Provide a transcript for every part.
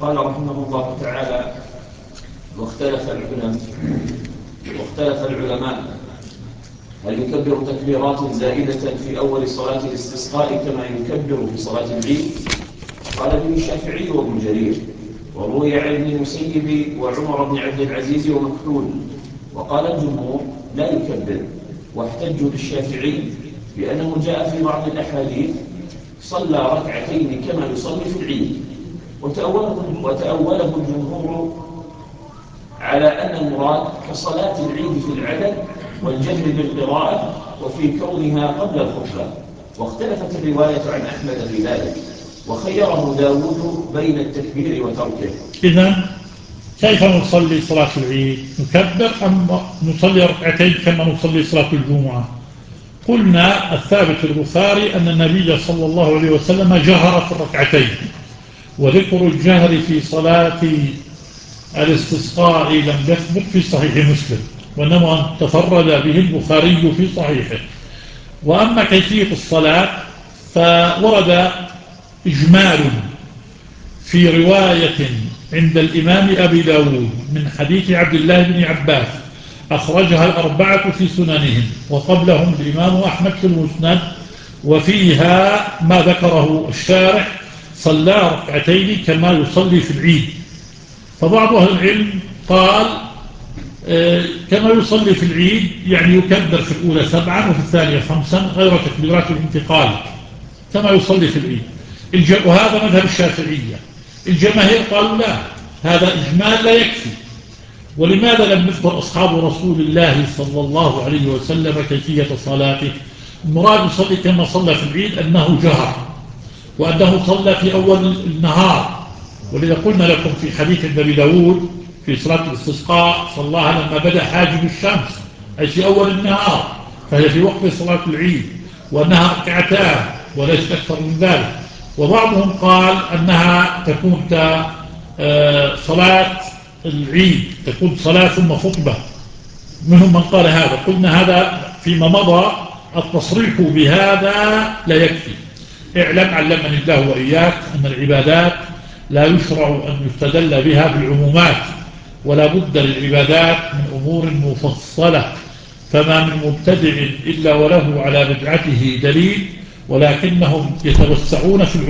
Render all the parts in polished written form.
قال رحمه الله تعالى: واختلف العلماء هل يكبر تكبيرات زائدة في أول صلاة الاستسقاء كما يكبر في صلاة العيد؟ قال به الشافعي وابن جرير، وروي عن ابن المسيب وعمر بن عبد العزيز ومكحول. وقال الجمهور لا يكبر، واحتجوا بالشافعي بأنه جاء في بعض الأحاديث صلى ركعتين كما يصلي في العيد، وتأوله الجمهور على أن المراد كصلاة العيد في العدد والجهر بالقراءة وفي كونها قبل الخطبة. واختلفت الرواية عن أحمد في ذلك، وخيره داود بين التكبير وتركه. إذن كيف نصلي صلاة العيد؟ نكبر أم نصلي ركعتين كما نصلي صلاة الجمعة؟ قلنا الثابت في البخاري أن النبي صلى الله عليه وسلم جهر في الركعتين، وذكر الجهر في صلاة الاستسقاء لم يثبت في صحيح مسلم، وإنما تفرد به البخاري في صحيحه. وأما كيفية الصلاة فورد إجمال في رواية عند الإمام أبي داود من حديث عبد الله بن عباس أخرجها الأربعة في سننهم، وقبلهم الإمام أحمد في المسند، وفيها ما ذكره الشارح: صلى ركعتين كما يصلي في العيد. فبعض أهل العلم قال كما يصلي في العيد يعني يكبر في الأولى 7 وفي الثانية 5 غير تكبيرات الانتقال كما يصلي في العيد. وهذا مذهب الشافعية. الجماهير قالوا لا، هذا إجمال لا يكفي. ولماذا لم يذكر أصحاب رسول الله صلى الله عليه وسلم كيفية صلاته؟ المراد يصلي كما صلى في العيد أنه جهر، وأنه صلى في أول النهار. ولذا قلنا لكم في حديث النبي داود في صلاة الاستسقاء صلاها لما بدأ حاجب الشمس، أي في أول النهار، فهي في وقت صلاة العيد، وأنها ركعتان وليس أكثر من ذلك. وبعضهم قال أنها تكون صلاة العيد تكون صلاة ثم خطبة، منهم من قال هذا. قلنا هذا فيما مضى التصريح بهذا لا يكفي. اعلم علمني الله وإياك أن العبادات لا يشرع أن يستدل بها بالعمومات، ولا بد للعبادات من أمور مفصلة، فما من مبتدع إلا وله على بدعته دليل، ولكنهم يتوسعون في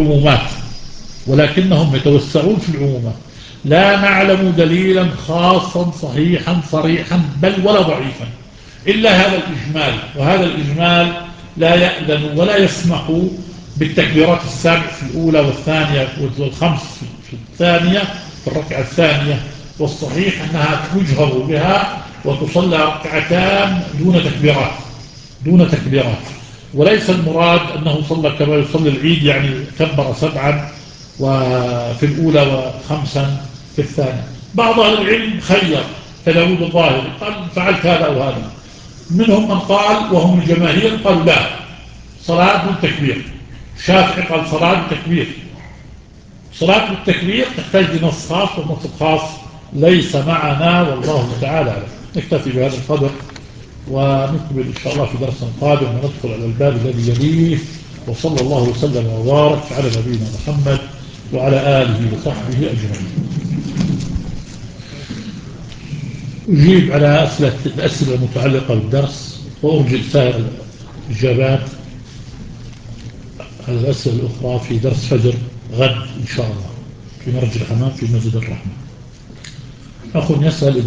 العمومات. لا نعلم دليلا خاصا صحيحا صريحا بل ولا ضعيفا إلا هذا الإجمال، وهذا الإجمال لا يأذن ولا يسمح بالتكبيرات السبع في الأولى والثانية والخمس في الثانية في الركعة الثانية. والصحيح أنها يجهر بها وتصلى ركعتان دون تكبيرات، وليس المراد أنه صلى كما يصلي العيد يعني كبر 7 وفي الأولى و5 في الثانية. بعض أهل العلم خير كداود الظاهري قال فعلت هذا أو هذا. منهم من قال وهم الجماهير قال لا، صلاة بالتكبير. الشافعي قال صلاة بالتكبير. صلاة بالتكبير تحتاج لنص خاص، والنص الخاص ليس معنا والله تعالى. نكتفي بهذا القدر ونكمل إن شاء الله في درس قادم وندخل على الباب الذي يليه. وصلى الله وسلم وبارك على نبينا محمد وعلى آله وصحبه أجمعين. أجيب على الأسئلة المتعلقة بالدرس، وأرجل سائر الإجابات على الأسئلة الأخرى في درس فجر غد إن شاء الله في مرج الحمام في مسجد الرحمة. أخ يسأل